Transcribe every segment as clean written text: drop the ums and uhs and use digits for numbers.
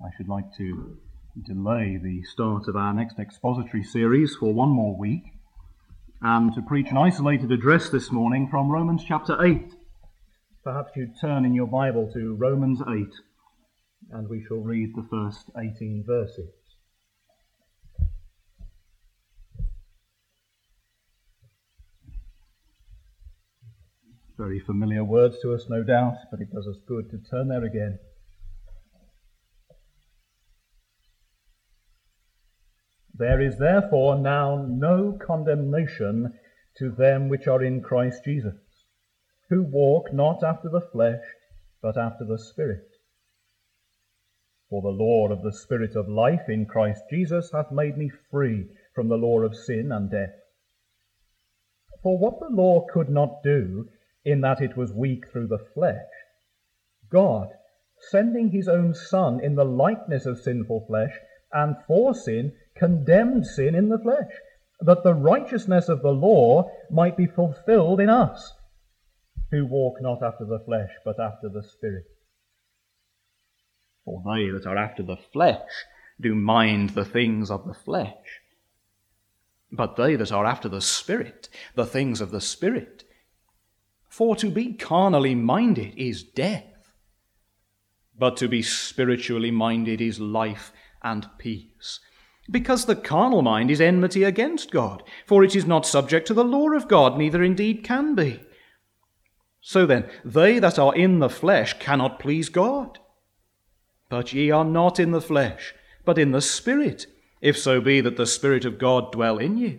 I should like to delay the start of our next expository series for one more week and to preach an isolated address this morning from Romans chapter 8. Perhaps you'd turn in your Bible to Romans 8 and we shall read the first 18 verses. Very familiar words to us, no doubt, but it does us good to turn there again. There is therefore now no condemnation to them which are in Christ Jesus, who walk not after the flesh, but after the Spirit. For the law of the Spirit of life in Christ Jesus hath made me free from the law of sin and death. For what the law could not do, in that it was weak through the flesh, God, sending his own Son in the likeness of sinful flesh, and for sin, condemned sin in the flesh, that the righteousness of the law might be fulfilled in us, who walk not after the flesh, but after the Spirit. For they that are after the flesh do mind the things of the flesh, but they that are after the Spirit, the things of the Spirit. For to be carnally minded is death, but to be spiritually minded is life and peace. Because the carnal mind is enmity against God, for it is not subject to the law of God, neither indeed can be. So then, they that are in the flesh cannot please God. But ye are not in the flesh, but in the Spirit, if so be that the Spirit of God dwell in you.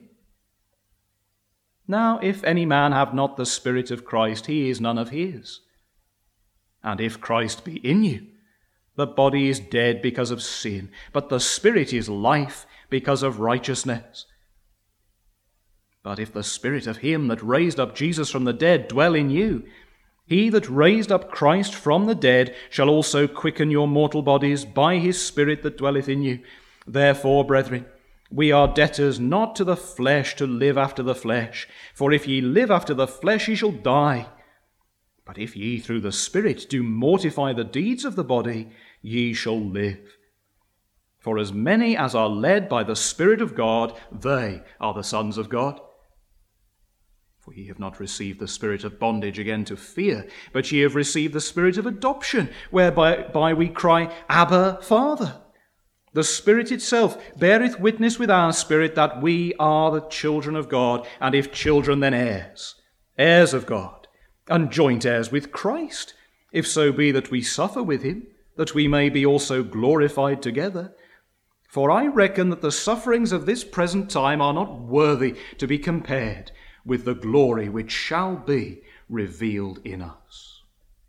Now, if any man have not the Spirit of Christ, he is none of his. And if Christ be in you, the body is dead because of sin, but the Spirit is life because of righteousness. But if the Spirit of him that raised up Jesus from the dead dwell in you, he that raised up Christ from the dead shall also quicken your mortal bodies by his Spirit that dwelleth in you. Therefore, brethren, we are debtors not to the flesh to live after the flesh. For if ye live after the flesh, ye shall die. But if ye through the Spirit do mortify the deeds of the body, ye shall live. For as many as are led by the Spirit of God, they are the sons of God. For ye have not received the spirit of bondage again to fear, but ye have received the Spirit of adoption, whereby we cry, Abba, Father. The Spirit itself beareth witness with our spirit that we are the children of God, and if children, then heirs, heirs of God, and joint heirs with Christ, if so be that we suffer with him, that we may be also glorified together. For I reckon that the sufferings of this present time are not worthy to be compared with the glory which shall be revealed in us.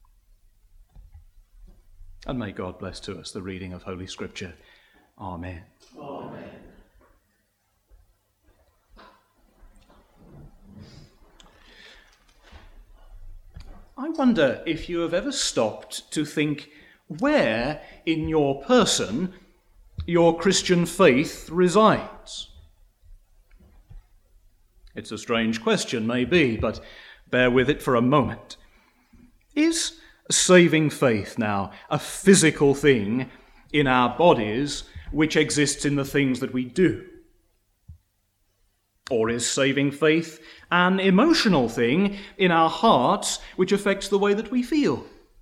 And may God bless to us the reading of Holy Scripture. Amen. Amen. I wonder if you have ever stopped to think where in your person your Christian faith resides. It's a strange question, maybe, but bear with it for a moment. Is saving faith now a physical thing in our bodies which exists in the things that we do? Or is saving faith an emotional thing in our hearts which affects the way that we feel?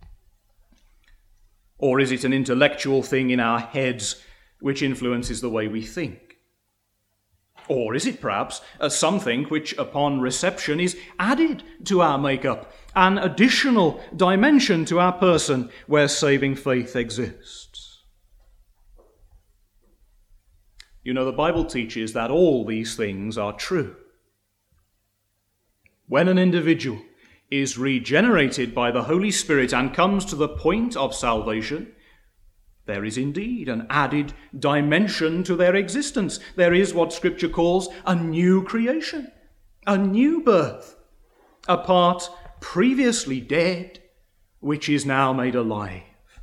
Or is it an intellectual thing in our heads which influences the way we think? Or is it perhaps something which upon reception is added to our makeup, an additional dimension to our person where saving faith exists? You know, the Bible teaches that all these things are true. When an individual is regenerated by the Holy Spirit and comes to the point of salvation, there is indeed an added dimension to their existence. There is what Scripture calls a new creation, a new birth, a part previously dead, which is now made alive.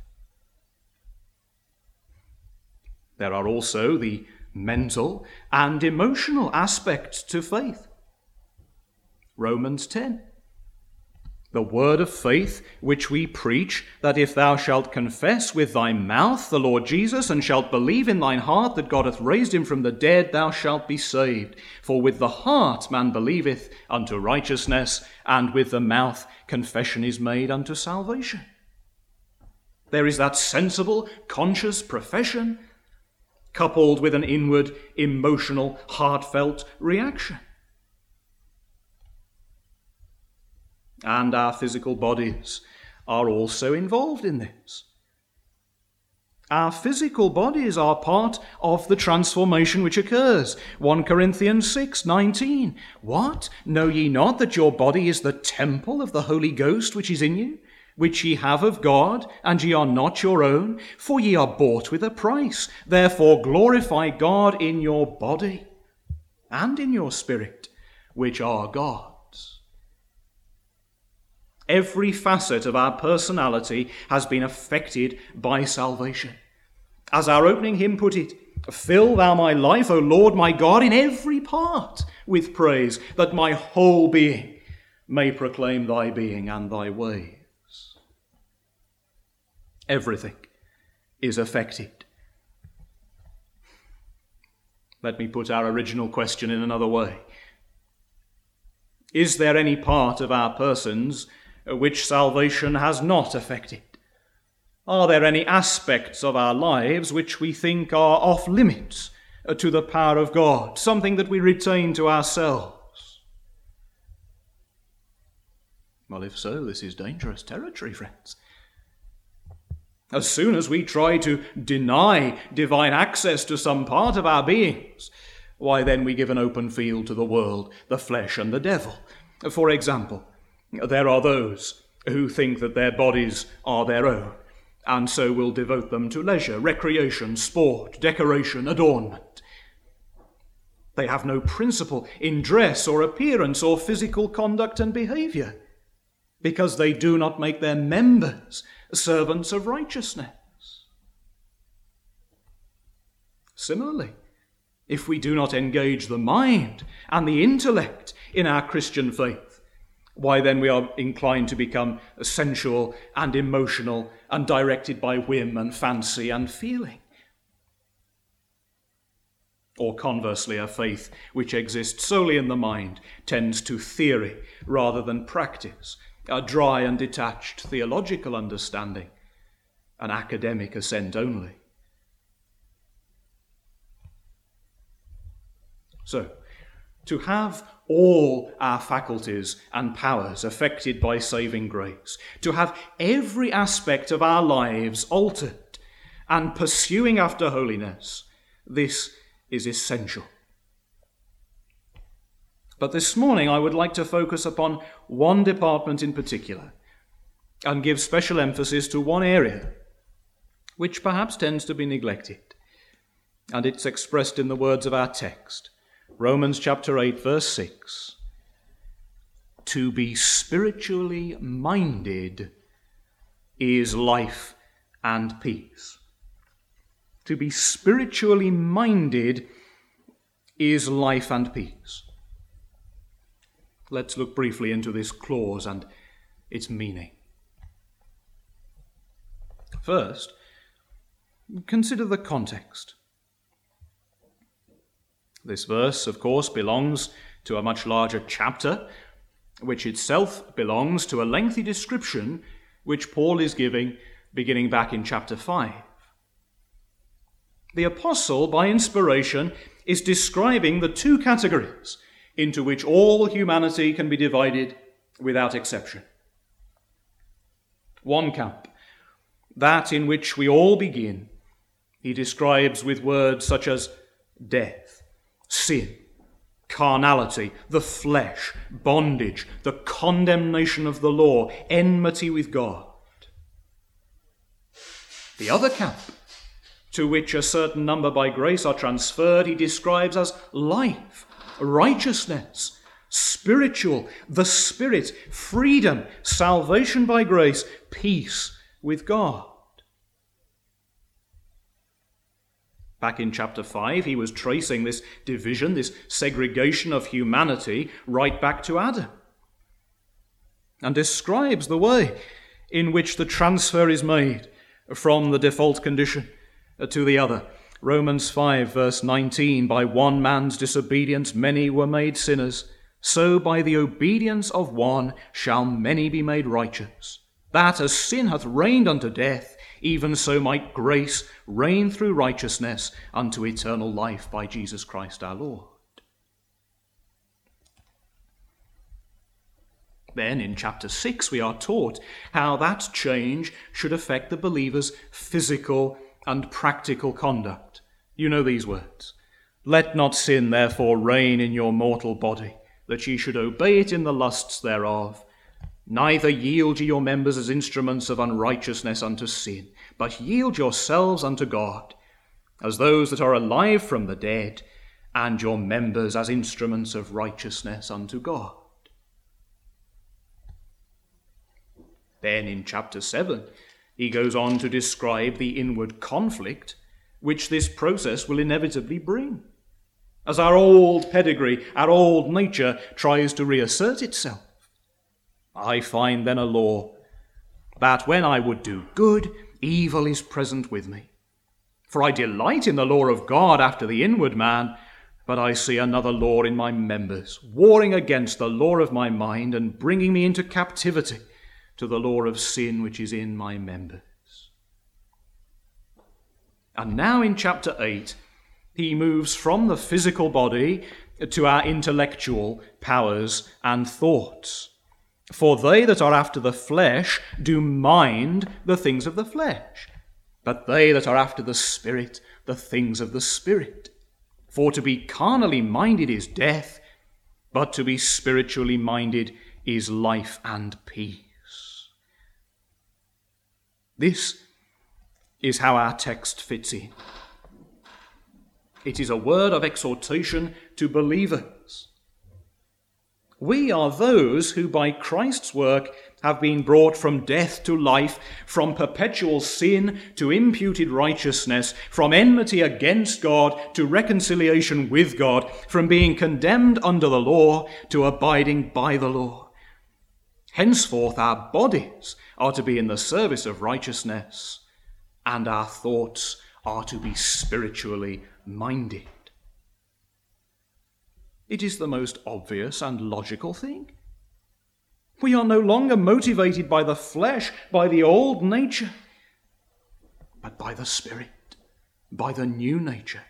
There are also the mental and emotional aspects to faith. Romans 10. The word of faith which we preach, that if thou shalt confess with thy mouth the Lord Jesus, and shalt believe in thine heart that God hath raised him from the dead, thou shalt be saved. For with the heart man believeth unto righteousness, and with the mouth confession is made unto salvation. There is that sensible, conscious profession, coupled with an inward, emotional, heartfelt reaction. And our physical bodies are also involved in this. Our physical bodies are part of the transformation which occurs. 1 Corinthians 6:19. What? Know ye not that your body is the temple of the Holy Ghost which is in you, which ye have of God, and ye are not your own? For ye are bought with a price. Therefore glorify God in your body and in your spirit, which are God's. Every facet of our personality has been affected by salvation. As our opening hymn put it, fill thou my life, O Lord my God, in every part with praise, that my whole being may proclaim thy being and thy ways. Everything is affected. Let me put our original question in another way. Is there any part of our persons which salvation has not affected? Are there any aspects of our lives which we think are off limits to the power of God, something that we retain to ourselves? Well, if so, this is dangerous territory, friends. As soon as we try to deny divine access to some part of our beings, why then we give an open field to the world, the flesh, and the devil. For example, there are those who think that their bodies are their own, and so will devote them to leisure, recreation, sport, decoration, adornment. They have no principle in dress or appearance or physical conduct and behavior, because they do not make their members servants of righteousness. Similarly, if we do not engage the mind and the intellect in our Christian faith, why then we are inclined to become sensual and emotional and directed by whim and fancy and feeling. Or conversely, a faith which exists solely in the mind tends to theory rather than practice, a dry and detached theological understanding, an academic assent only. So, to have all our faculties and powers affected by saving grace, to have every aspect of our lives altered and pursuing after holiness, this is essential. But this morning I would like to focus upon one department in particular and give special emphasis to one area which perhaps tends to be neglected, and it's expressed in the words of our text. Romans chapter 8, verse 6. To be spiritually minded is life and peace. To be spiritually minded is life and peace. Let's look briefly into this clause and its meaning. First, consider the context. This verse, of course, belongs to a much larger chapter, which itself belongs to a lengthy description which Paul is giving beginning back in chapter 5. The apostle, by inspiration, is describing the two categories into which all humanity can be divided without exception. One camp, that in which we all begin, he describes with words such as death, sin, carnality, the flesh, bondage, the condemnation of the law, enmity with God. The other camp, to which a certain number by grace are transferred, he describes as life, righteousness, spiritual, the Spirit, freedom, salvation by grace, peace with God. Back in chapter 5, he was tracing this division, this segregation of humanity right back to Adam. and describes the way in which the transfer is made from the default condition to the other. Romans 5 verse 19, by one man's disobedience many were made sinners, so by the obedience of one shall many be made righteous. That as sin hath reigned unto death, even so might grace reign through righteousness unto eternal life by Jesus Christ our Lord. Then in chapter 6 we are taught how that change should affect the believer's physical and practical conduct. You know these words. Let not sin therefore reign in your mortal body, that ye should obey it in the lusts thereof. Neither yield ye your members as instruments of unrighteousness unto sin, but yield yourselves unto God, as those that are alive from the dead, and your members as instruments of righteousness unto God. Then in chapter 7, he goes on to describe the inward conflict which this process will inevitably bring, as our old pedigree, our old nature tries to reassert itself. I find then a law, that when I would do good, evil is present with me. For I delight in the law of God after the inward man, but I see another law in my members, warring against the law of my mind, and bringing me into captivity to the law of sin which is in my members. And now in chapter 8, he moves from the physical body to our intellectual powers and thoughts. For they that are after the flesh do mind the things of the flesh, but they that are after the Spirit, the things of the Spirit. For to be carnally minded is death, but to be spiritually minded is life and peace. This is how our text fits in. It is a word of exhortation to believers. We are those who by Christ's work have been brought from death to life, from perpetual sin to imputed righteousness, from enmity against God to reconciliation with God, from being condemned under the law to abiding by the law. Henceforth our bodies are to be in the service of righteousness, and our thoughts are to be spiritually minded. It is the most obvious and logical thing. We are no longer motivated by the flesh, by the old nature, but by the Spirit, by the new nature.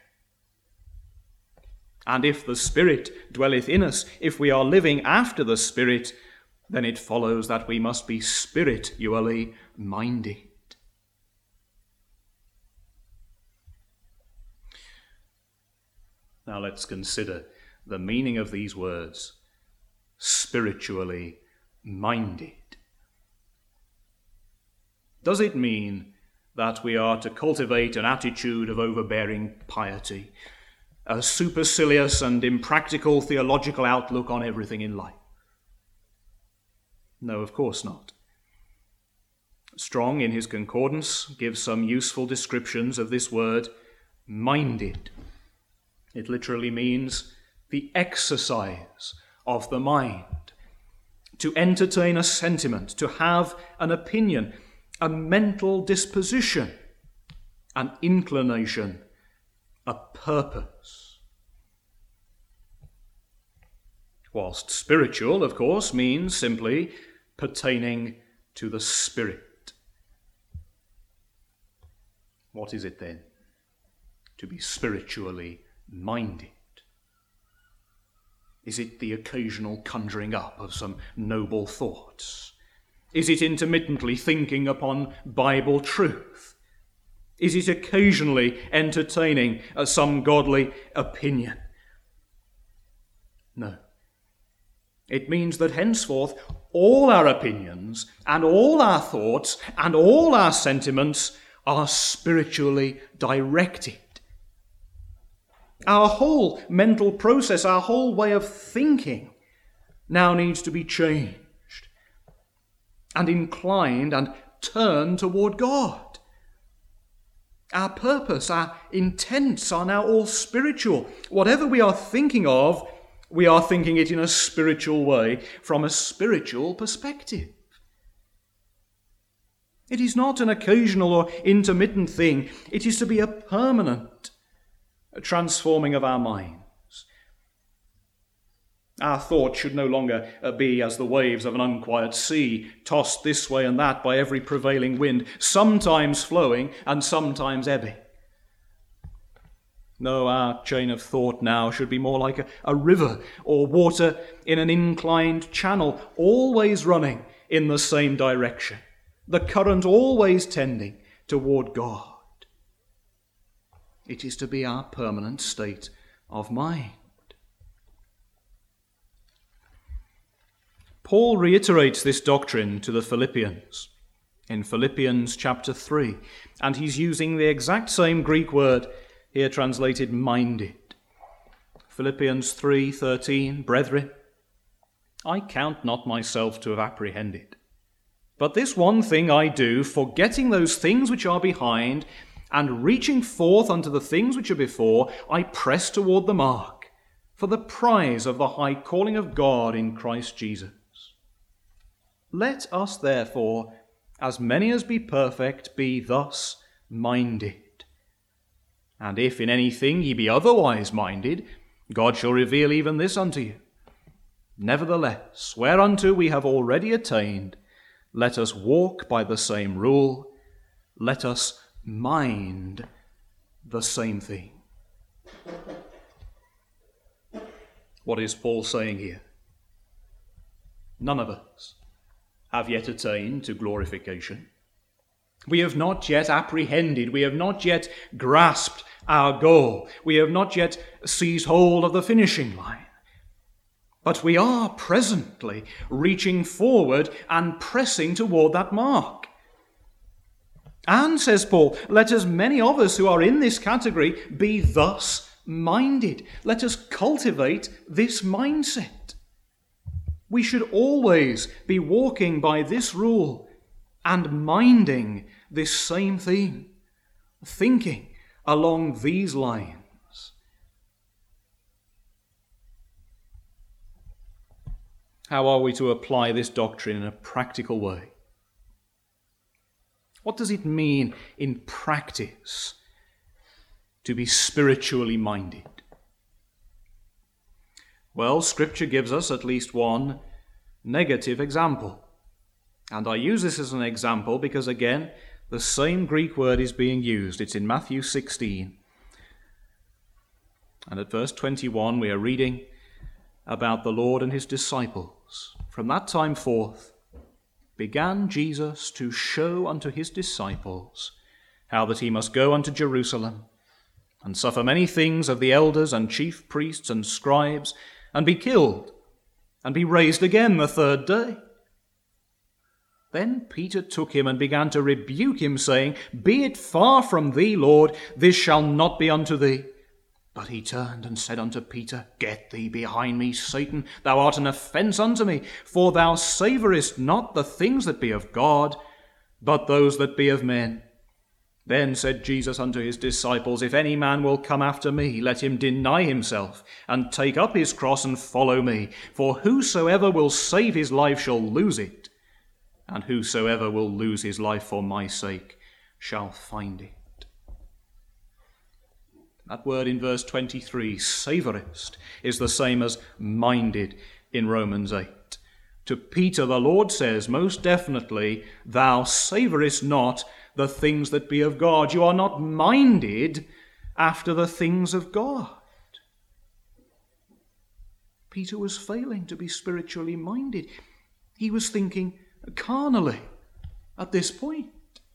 And if the Spirit dwelleth in us, if we are living after the Spirit, then it follows that we must be spiritually minded. Now let's consider the meaning of these words, spiritually minded. Does it mean that we are to cultivate an attitude of overbearing piety, a supercilious and impractical theological outlook on everything in life? No, of course not. Strong, in his concordance, gives some useful descriptions of this word, minded. It literally means the exercise of the mind, to entertain a sentiment, to have an opinion, a mental disposition, an inclination, a purpose. Whilst spiritual, of course, means simply pertaining to the Spirit. What is it then to be spiritually minded? Is it the occasional conjuring up of some noble thoughts? Is it intermittently thinking upon Bible truth? Is it occasionally entertaining some godly opinion? No. It means that henceforth all our opinions and all our thoughts and all our sentiments are spiritually directed. Our whole mental process, our whole way of thinking now needs to be changed and inclined and turned toward God. Our purpose, our intents are now all spiritual. Whatever we are thinking of, We are thinking it in a spiritual way, from a spiritual perspective. It is not an occasional or intermittent thing. It is to be a permanent transforming of our minds. Our thoughts should no longer be as the waves of an unquiet sea, tossed this way and that by every prevailing wind, sometimes flowing and sometimes ebbing. No, our chain of thought now should be more like a river or water in an inclined channel, always running in the same direction, the current always tending toward God. It is to be our permanent state of mind. Paul reiterates this doctrine to the Philippians in Philippians chapter 3, and he's using the exact same Greek word here translated minded. Philippians 3:13, brethren, I count not myself to have apprehended, but this one thing I do, forgetting those things which are behind, and reaching forth unto the things which are before, I press toward the mark, for the prize of the high calling of God in Christ Jesus. Let us therefore, as many as be perfect, be thus minded. And if in anything ye be otherwise minded, God shall reveal even this unto you. Nevertheless, whereunto we have already attained, let us walk by the same rule, let us mind the same thing. What is Paul saying here? None of us have yet attained to glorification. We have not yet apprehended, we have not yet grasped our goal, we have not yet seized hold of the finishing line. But we are presently reaching forward and pressing toward that mark. And, says Paul, let as many of us who are in this category be thus minded. Let us cultivate this mindset. We should always be walking by this rule and minding this same thing, thinking along these lines. How are we to apply this doctrine in a practical way? What does it mean in practice to be spiritually minded? Well, Scripture gives us at least one negative example. And I use this as an example because, again, the same Greek word is being used. It's in Matthew 16. And at verse 21, we are reading about the Lord and his disciples. From that time forth began Jesus to show unto his disciples how that he must go unto Jerusalem and suffer many things of the elders and chief priests and scribes, and be killed, and be raised again the third day. Then Peter took him and began to rebuke him, saying, Be it far from thee, Lord, this shall not be unto thee. But he turned and said unto Peter, Get thee behind me, Satan, thou art an offence unto me, for thou savourest not the things that be of God, but those that be of men. Then said Jesus unto his disciples, If any man will come after me, let him deny himself, and take up his cross and follow me. For whosoever will save his life shall lose it, and whosoever will lose his life for my sake shall find it. That word in verse 23, savourest, is the same as minded in Romans 8. To Peter the Lord says most definitely, Thou savourest not the things that be of God. You are not minded after the things of God. Peter was failing to be spiritually minded. He was thinking carnally at this point.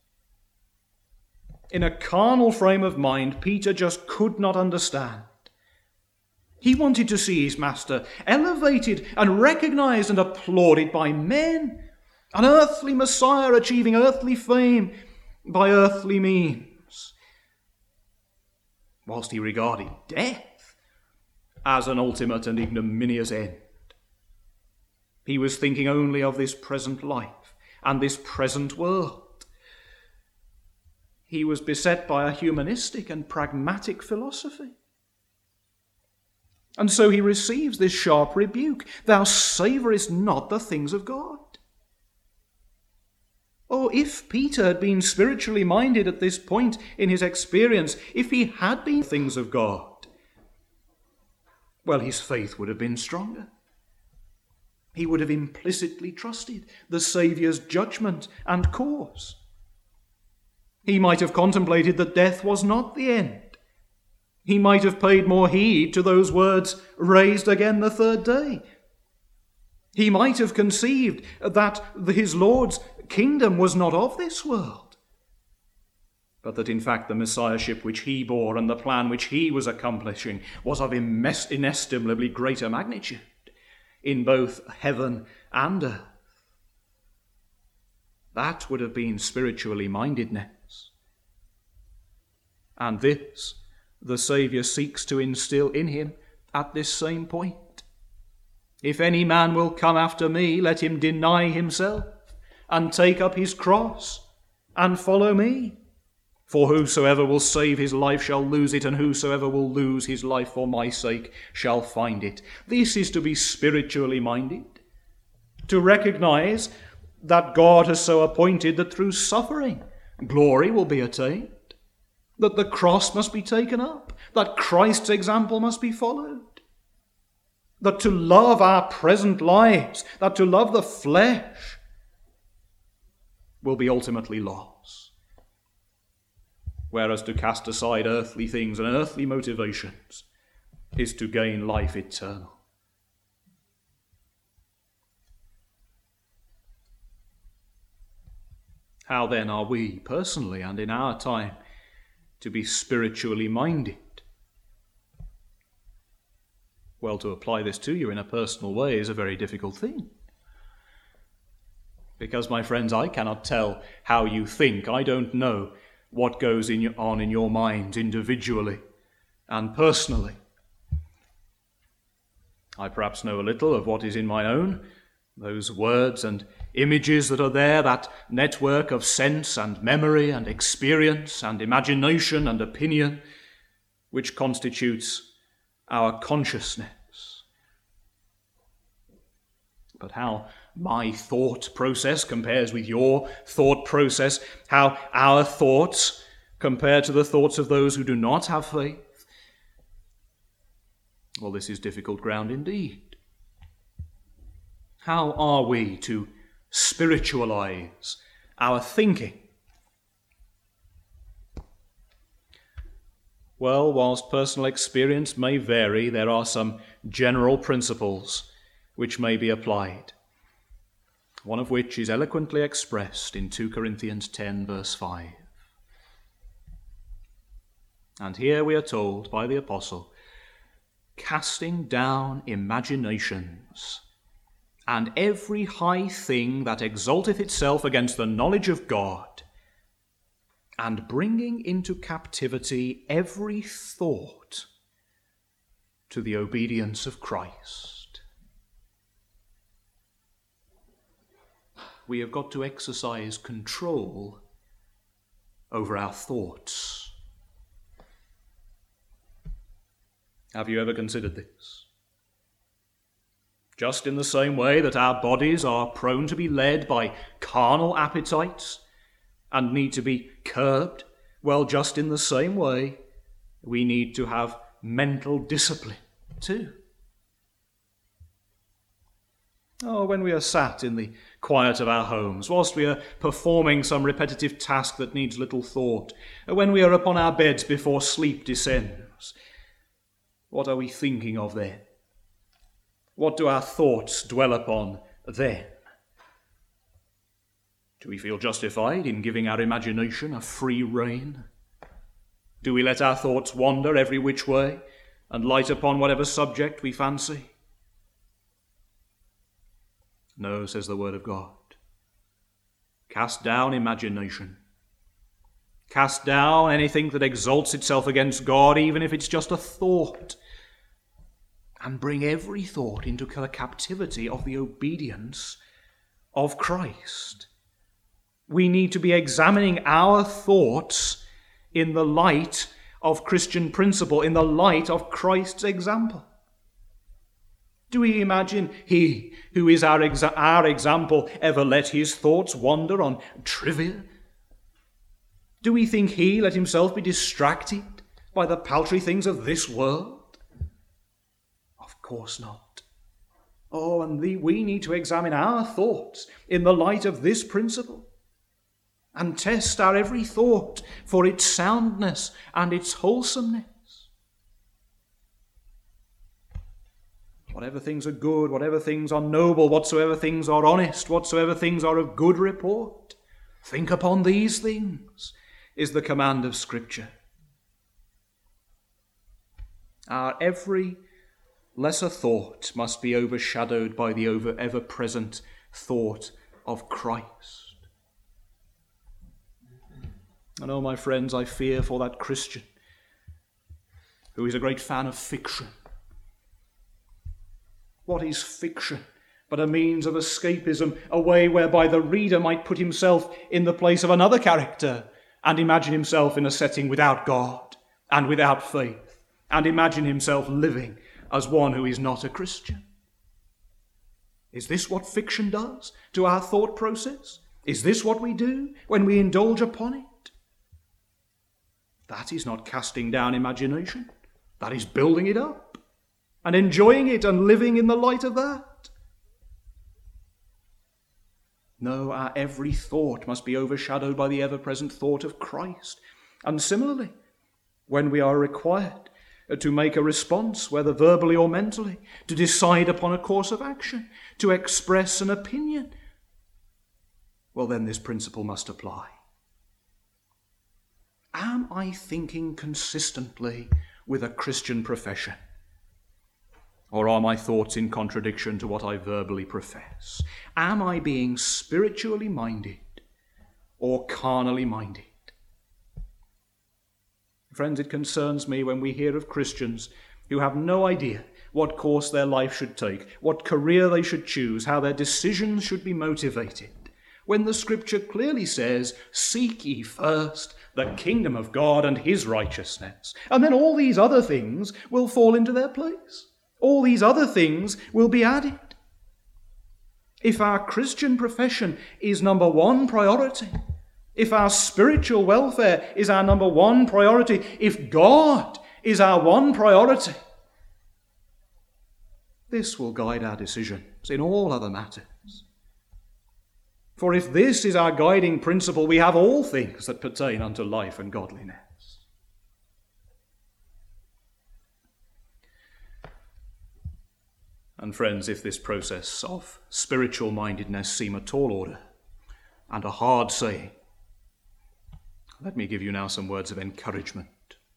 In a carnal frame of mind, Peter just could not understand. He wanted to see his master elevated and recognized and applauded by men, an earthly Messiah achieving earthly fame by earthly means, whilst he regarded death as an ultimate and ignominious end. He was thinking only of this present life and this present world. He was beset by a humanistic and pragmatic philosophy. And so he receives this sharp rebuke. Thou savourest not the things of God. Oh, if Peter had been spiritually minded at this point in his experience, if he had been things of God, well, his faith would have been stronger. He would have implicitly trusted the Saviour's judgment and cause. He might have contemplated that death was not the end. He might have paid more heed to those words, raised again the third day. He might have conceived that his Lord's kingdom was not of this world, but that in fact the Messiahship which he bore and the plan which he was accomplishing was of inestimably greater magnitude in both heaven and earth. That would have been spiritually mindedness. And this the Saviour seeks to instill in him at this same point. If any man will come after me, let him deny himself and take up his cross and follow me. For whosoever will save his life shall lose it, and whosoever will lose his life for my sake shall find it. This is to be spiritually minded, to recognize that God has so appointed that through suffering glory will be attained, that the cross must be taken up, that Christ's example must be followed, that to love our present lives, that to love the flesh will be ultimately loss, whereas to cast aside earthly things and earthly motivations is to gain life eternal. How then are we personally and in our time to be spiritually minded? Well, to apply this to you in a personal way is a very difficult thing. Because, my friends, I cannot tell how you think. I don't know what goes on in your minds individually and personally. I perhaps know a little of what is in my own, those words and images that are there, that network of sense and memory and experience and imagination and opinion, which constitutes our consciousness. But how my thought process compares with your thought process, how our thoughts compare to the thoughts of those who do not have faith, well, this is difficult ground indeed. How are we to spiritualize our thinking? Well, whilst personal experience may vary, there are some general principles which may be applied, one of which is eloquently expressed in 2 Corinthians 10, verse 5. And here we are told by the apostle, casting down imaginations and every high thing that exalteth itself against the knowledge of God, and bringing into captivity every thought to the obedience of Christ. We have got to exercise control over our thoughts. Have you ever considered this? Just in the same way that our bodies are prone to be led by carnal appetites and need to be curbed, well, just in the same way, we need to have mental discipline too. Oh, when we are sat in the quiet of our homes, whilst we are performing some repetitive task that needs little thought, when we are upon our beds before sleep descends, what are we thinking of then? What do our thoughts dwell upon then? Do we feel justified in giving our imagination a free rein? Do we let our thoughts wander every which way and light upon whatever subject we fancy? No, says the Word of God. Cast down imagination. Cast down anything that exalts itself against God, even if it's just a thought, and bring every thought into the captivity of the obedience of Christ. We need to be examining our thoughts in the light of Christian principle, in the light of Christ's example. Do we imagine he, who is our example, ever let his thoughts wander on trivia? Do we think he let himself be distracted by the paltry things of this world? Of course not. Oh, and we need to examine our thoughts in the light of this principle and test our every thought for its soundness and its wholesomeness. Whatever things are good, whatever things are noble, whatsoever things are honest, whatsoever things are of good report, think upon these things, is the command of Scripture. Our every lesser thought must be overshadowed by the ever-present thought of Christ. And oh, my friends, I fear for that Christian who is a great fan of fiction. What is fiction but a means of escapism, a way whereby the reader might put himself in the place of another character and imagine himself in a setting without God and without faith, and imagine himself living as one who is not a Christian? Is this what fiction does to our thought process? Is this what we do when we indulge upon it? That is not casting down imagination. That is building it up and enjoying it and living in the light of that. No, our every thought must be overshadowed by the ever-present thought of Christ. And similarly, when we are required to make a response, whether verbally or mentally, to decide upon a course of action, to express an opinion, well, then this principle must apply. Am I thinking consistently with a Christian profession? Or are my thoughts in contradiction to what I verbally profess? Am I being spiritually minded or carnally minded? Friends, it concerns me when we hear of Christians who have no idea what course their life should take, what career they should choose, how their decisions should be motivated, when the Scripture clearly says, "Seek ye first the kingdom of God and his righteousness, and then all these other things will fall into their place. All these other things will be added." If our Christian profession is number one priority, if our spiritual welfare is our number one priority, if God is our one priority, this will guide our decisions in all other matters. For if this is our guiding principle, we have all things that pertain unto life and godliness. And friends, if this process of spiritual mindedness seem a tall order and a hard saying, let me give you now some words of encouragement.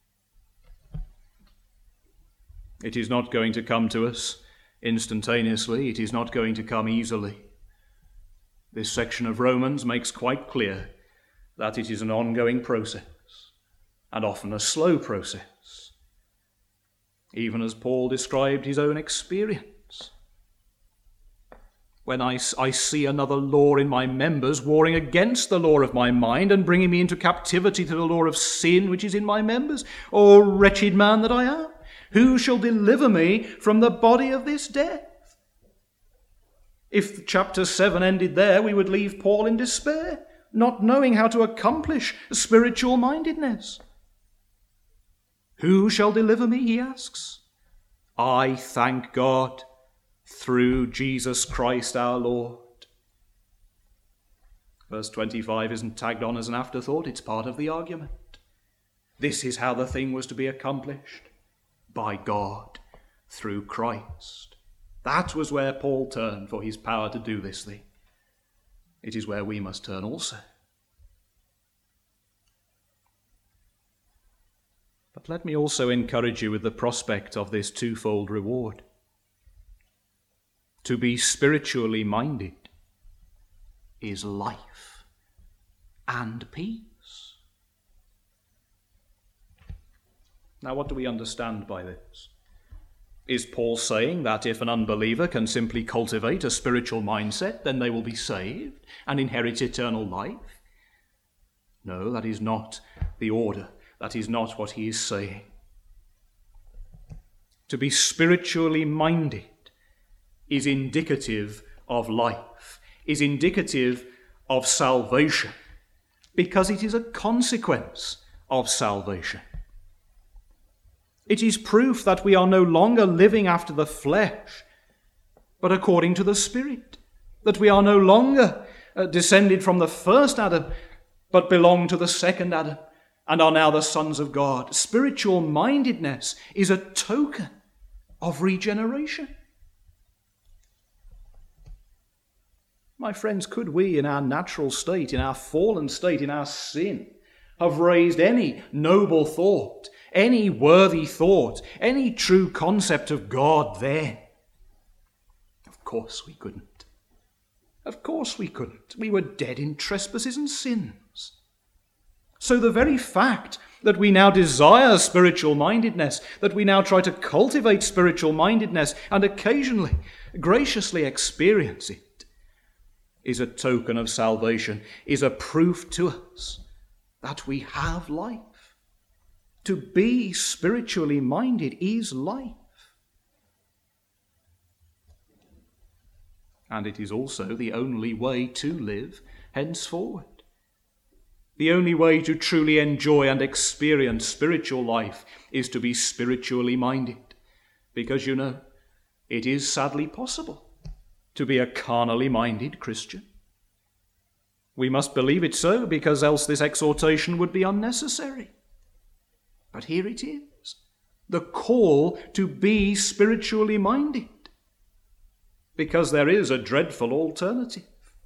It is not going to come to us instantaneously. It is not going to come easily. This section of Romans makes quite clear that it is an ongoing process, and often a slow process, even as Paul described his own experience. When I see another law in my members warring against the law of my mind and bringing me into captivity to the law of sin which is in my members, O wretched man that I am, who shall deliver me from the body of this death? If chapter 7 ended there, we would leave Paul in despair, not knowing how to accomplish spiritual mindedness. Who shall deliver me, he asks. I thank God through Jesus Christ our Lord. Verse 25 isn't tagged on as an afterthought, it's part of the argument. This is how the thing was to be accomplished. By God, through Christ. That was where Paul turned for his power to do this thing. It is where we must turn also. But let me also encourage you with the prospect of this twofold reward. To be spiritually minded is life and peace. Now, what do we understand by this? Is Paul saying that if an unbeliever can simply cultivate a spiritual mindset, then they will be saved and inherit eternal life? No, that is not the order. That is not what he is saying. To be spiritually minded is indicative of life, is indicative of salvation, because it is a consequence of salvation. It is proof that we are no longer living after the flesh, but according to the Spirit, that we are no longer descended from the first Adam, but belong to the second Adam, and are now the sons of God. Spiritual mindedness is a token of regeneration. My friends, could we in our natural state, in our fallen state, in our sin, have raised any noble thought, any worthy thought, any true concept of God then? Of course we couldn't. Of course we couldn't. We were dead in trespasses and sins. So the very fact that we now desire spiritual mindedness, that we now try to cultivate spiritual mindedness and occasionally graciously experience it, is a token of salvation, is a proof to us that we have life. To be spiritually minded is life. And it is also the only way to live henceforward. The only way to truly enjoy and experience spiritual life is to be spiritually minded. Because, you know, it is sadly possible to be a carnally minded Christian. We must believe it so, because else this exhortation would be unnecessary. But here it is, the call to be spiritually minded, because there is a dreadful alternative.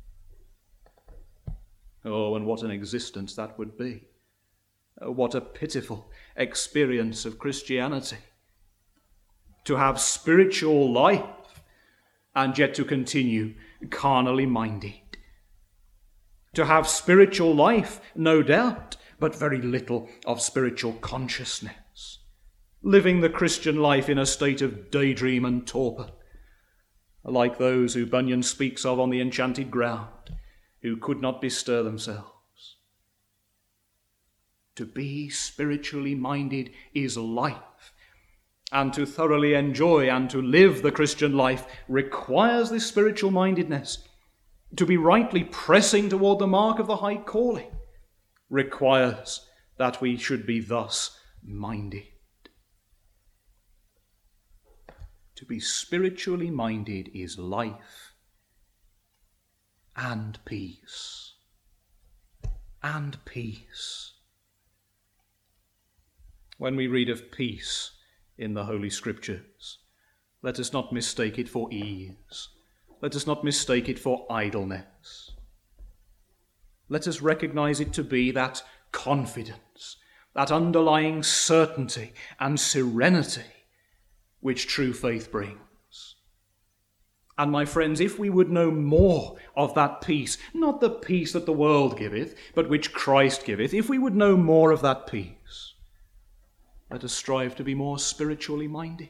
Oh, and what an existence that would be. Oh, what a pitiful experience of Christianity. To have spiritual life and yet to continue carnally minded. To have spiritual life, no doubt, but very little of spiritual consciousness. Living the Christian life in a state of daydream and torpor, like those who Bunyan speaks of on the enchanted ground, who could not bestir themselves. To be spiritually minded is life, and to thoroughly enjoy and to live the Christian life requires this spiritual mindedness. To be rightly pressing toward the mark of the high calling requires that we should be thus minded. To be spiritually minded is life and peace. And peace. When we read of peace in the Holy Scriptures, let us not mistake it for ease. Let us not mistake it for idleness. Let us recognize it to be that confidence, that underlying certainty and serenity which true faith brings. And my friends, if we would know more of that peace, not the peace that the world giveth, but which Christ giveth, if we would know more of that peace, let us strive to be more spiritually minded.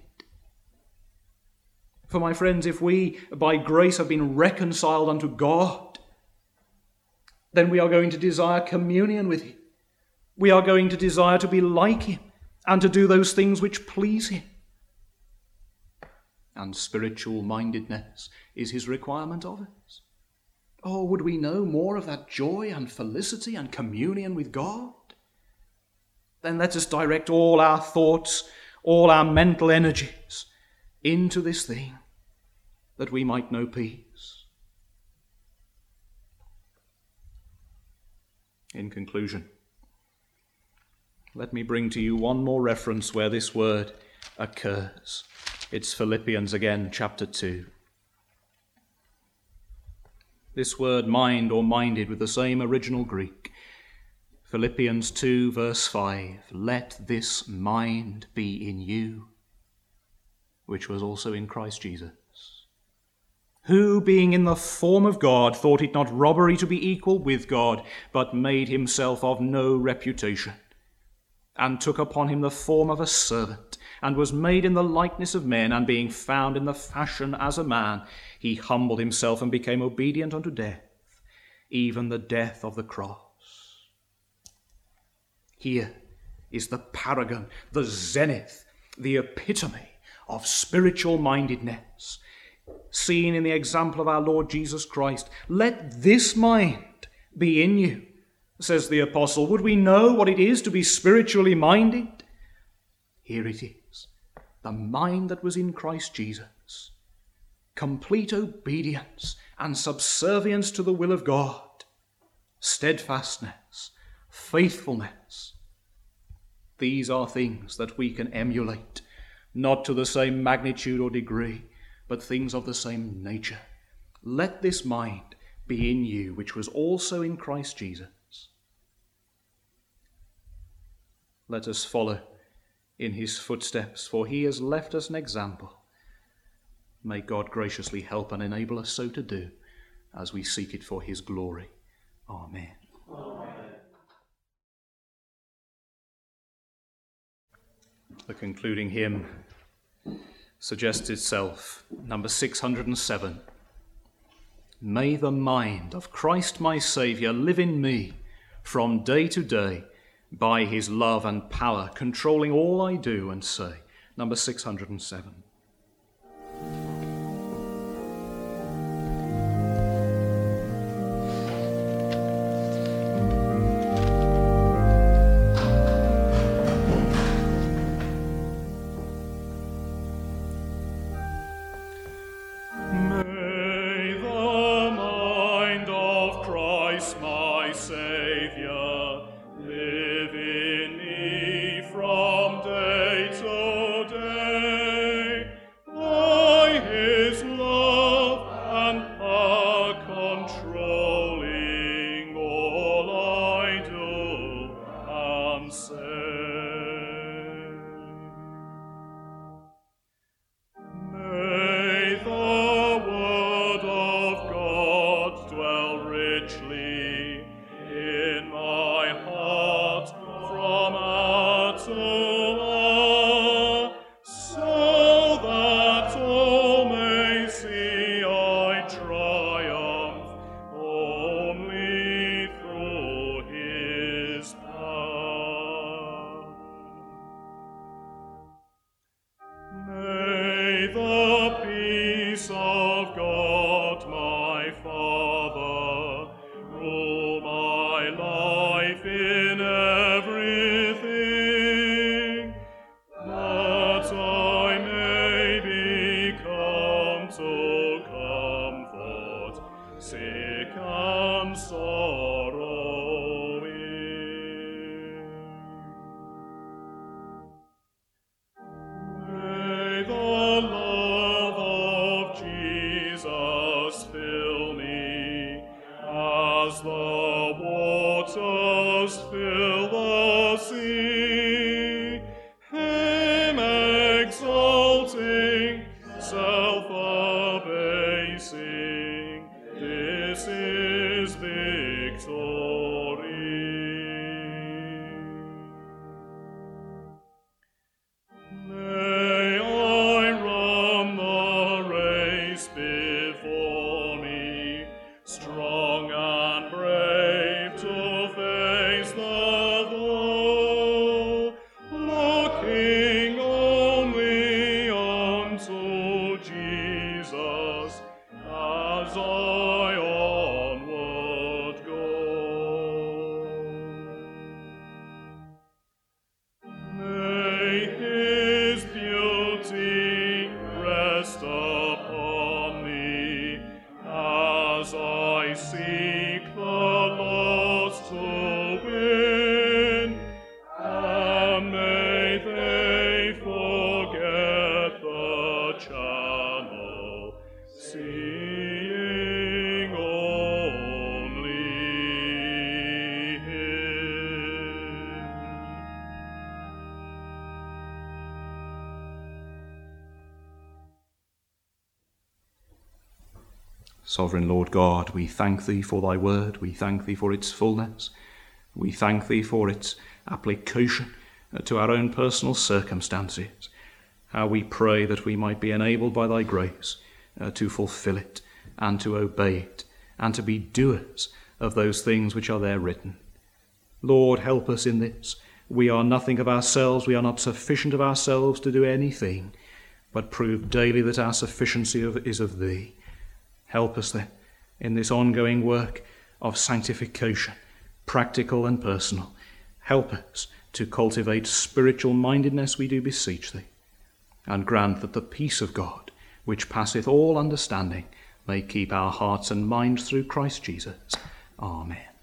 For my friends, if we by grace have been reconciled unto God, then we are going to desire communion with him. We are going to desire to be like him and to do those things which please him. And spiritual mindedness is his requirement of us. Oh, would we know more of that joy and felicity and communion with God? Then let us direct all our thoughts, all our mental energies into this thing, that we might know peace. In conclusion, let me bring to you one more reference where this word occurs. It's Philippians again, chapter 2. This word mind or minded with the same original Greek. Philippians 2 verse 5. Let this mind be in you, which was also in Christ Jesus, who, being in the form of God, thought it not robbery to be equal with God, but made himself of no reputation, and took upon him the form of a servant, and was made in the likeness of men, and being found in the fashion as a man, he humbled himself and became obedient unto death, even the death of the cross. Here is the paragon, the zenith, the epitome of spiritual mindedness. seen in the example of our Lord Jesus Christ. Let this mind be in you, says the apostle. Would we know what it is to be spiritually minded? Here it is, the mind that was in Christ Jesus. Complete obedience and subservience to the will of God, steadfastness, faithfulness. These are things that we can emulate, not to the same magnitude or degree, but things of the same nature. Let this mind be in you, which was also in Christ Jesus. Let us follow in his footsteps, for he has left us an example. May God graciously help and enable us so to do, as we seek it for his glory. Amen. Amen. The concluding hymn suggests itself, number 607. May the mind of Christ my Saviour live in me from day to day, by his love and power, controlling all I do and say. Number 607. Sovereign Lord God, we thank thee for thy word. We thank thee for its fullness. We thank thee for its application to our own personal circumstances. How we pray that we might be enabled by thy grace to fulfill it and to obey it and to be doers of those things which are there written. Lord, help us in this. We are nothing of ourselves. We are not sufficient of ourselves to do anything. but prove daily that our sufficiency is of thee. Help us then in this ongoing work of sanctification, practical and personal. Help us to cultivate spiritual mindedness, we do beseech thee, and grant that the peace of God, which passeth all understanding, may keep our hearts and minds through Christ Jesus. Amen.